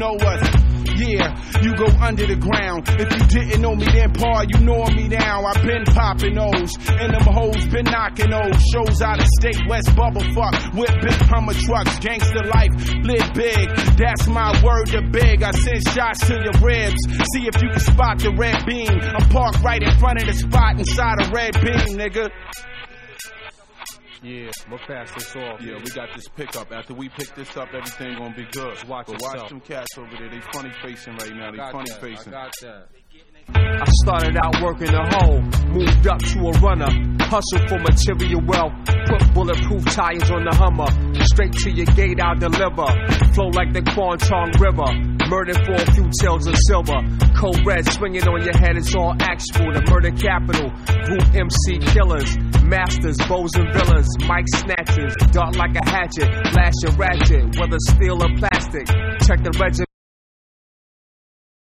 know us. Yeah, you go under the ground. If you didn't know me then, Paul, you know me now. I've been popping O's, and them hoes been knocking O's. Shows out of state, West Bubble fuck, with big Hummer trucks. Gangster life, live big, that's my word to big. I send shots to your ribs, see if you can spot the red beam. I'm parked right in front of the spot inside a red beam, nigga. Yeah, we'll pass this off. Yeah, we got this pickup. After we pick this up, everything gonna be good. Watch them cats over there. They funny facing right now. They funny facing. I got that. I started out working a hole, moved up to a runner, hustled for material wealth, put bulletproof tires on the Hummer, straight to your gate I'll deliver, flow like the Quantong River, murdered for a few tails of silver, cold red swinging on your head, it's all actual, the murder capital, group MC killers, masters, bows and villains, mic snatchers, dart like a hatchet, lash and ratchet, whether steel or plastic, check the regiment.